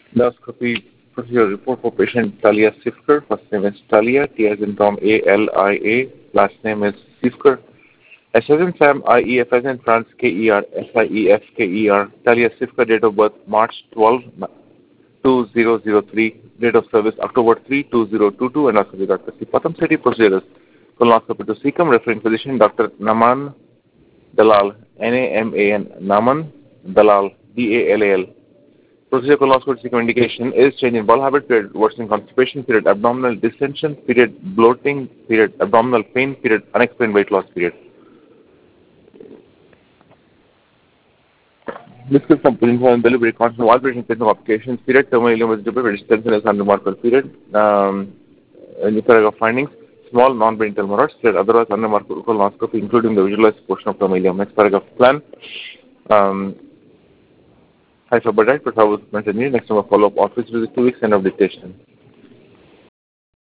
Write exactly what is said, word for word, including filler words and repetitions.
Endoscopy procedure report for patient Talia Sifker. First name is Talia, T as in Tom, A L I A. Last name is Sifker. S as in Sam, I E F as in France, K E R, S I E F K E R. Talia Sifker, date of birth March twelfth, two thousand three. Date of service October third, two thousand twenty-two. And also Doctor Patam City procedures. Colonoscopy to Sikkim, referring physician Doctor Naman Dalal, N A M A N, Naman Dalal, D A L A L. Procedure colonoscopy Sikkim indication is change in bowel habit, period worsening constipation, period abdominal distension, period bloating, period abdominal pain, period unexplained weight loss, period. Discuss some info and delivery constant while breaking technical applications, period terminal ileum is delivered, extension is unremarkable, period. Um, in the paragraph findings, small non-brain tumors, period otherwise unremarkable colonoscopy, including the visualized portion of terminal ileum. Next paragraph plan. Um, Hi, Faberite, but how was mentioned here. Next time, a follow-up office visit, two weeks, end of dictation.